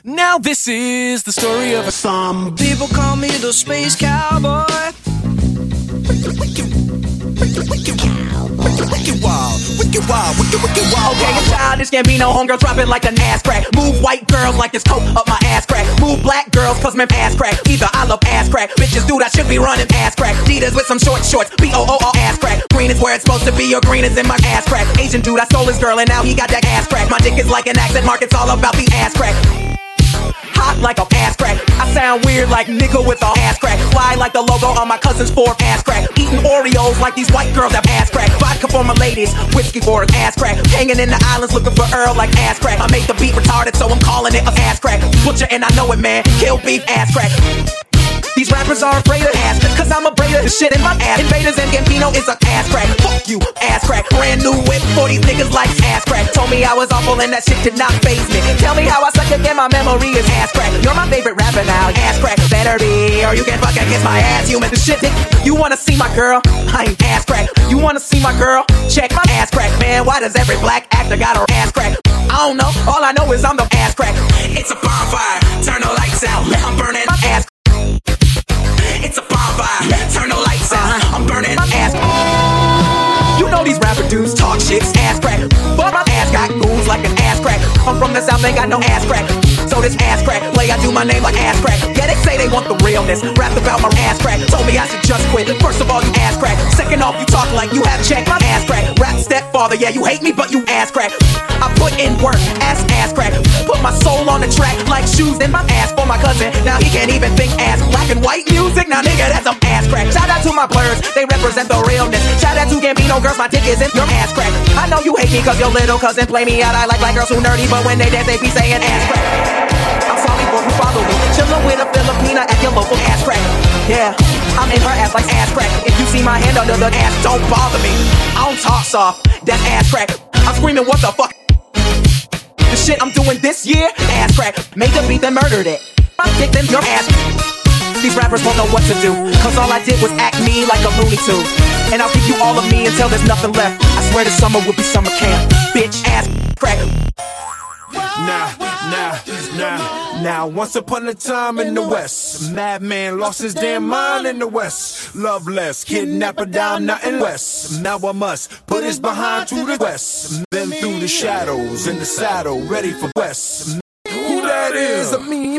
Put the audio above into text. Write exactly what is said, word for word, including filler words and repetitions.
Now this is the story of a Some people call me the space cowboy. wicked wild, wicked wild, wicked, wicked wild. Okay, it's childish Gambino, homegirl dropping like an ass crack. Move white girls like this coat up my ass crack. Move black girls cause my ass crack. Either I love ass crack. Bitches, dude, I should be running ass crack. Adidas with some short shorts, B O O O ass crack. Green is where it's supposed to be, your green is in my ass crack. Asian dude, I stole his girl and now he got that ass crack. My dick is like an accent mark, it's all about the ass crack. Hot like a ass crack. I sound weird like nigga with a ass crack. Fly like the logo on my cousin's Ford ass crack. Eating Oreos like these white girls have ass crack. Vodka for my ladies, whiskey for an ass crack. Hanging in the islands looking for Earl like ass crack. I made the beat retarded so I'm calling it a ass crack. Butcher and I know it, man. Kill beef ass crack. These rappers are afraid of ass, cause I'm a braider. The shit in my ass. Invaders and Gambino is a ass crack. Fuck you, ass crack. Brand new whip for these niggas like ass crack. Told me I was awful and that shit did not faze me. Tell me how I suck again, my memory is ass crack. You're my favorite rapper now, ass crack. Better be, or you can fucking kiss my ass, human. The shit dick. You wanna see my girl? I ain't ass crack. You wanna see my girl? Check my ass crack. Man, why does every black actor got her ass crack? I don't know, all I know is I'm the ass crack. It's a bonfire, turn the lights out. I'm burning my ass. It's a bonfire, turn the lights out. I'm burning my ass. You know these rapper dudes talk shit, ass crack. But my ass got goons like an ass crack. I'm from the south, ain't got no ass crack. So this ass crack, play I do my name like ass crack. Yeah, they say they want the realness, rapped about my ass crack. Told me I should just quit, first of all you ass crack. Second off, you talk like you have checked my ass crack. Rap stepfather, yeah, you hate me but you ass crack. I put in work, ass ass crack. Put my soul on the track like shoes in my ass for my cousin. Now he can't even think ass. Black and white music, now nigga that's some ass crack. Shout out to my blurs, they represent the realness. Shout out to Gambino girls, my dick is in your ass crack. I know you hate me cause your little cousin play me out. I like black girls who nerdy, but when they dance they be saying ass crack. I'm sorry for who follow me. Chillin' with a Filipina at your local ass crack. Yeah, I'm in her ass like ass crack. If you see my hand under the ass, don't bother me. I don't talk soft, that's ass crack. I'm screaming what the fuck. The shit I'm doing this year, ass crack. Made the beat, then murdered it. My dick, then your ass. These rappers won't know what to do, cause all I did was act me like a Looney Tune. And I'll give you all of me until there's nothing left. I swear this summer will be summer camp. Bitch, ass, crack. Now, now, now, now, once upon a time in the West, a madman lost his damn mind in the West. Loveless, kidnapper down nothing less. Now I must put his behind to the West. Then through the shadows in the saddle, ready for West. Who that is? A mean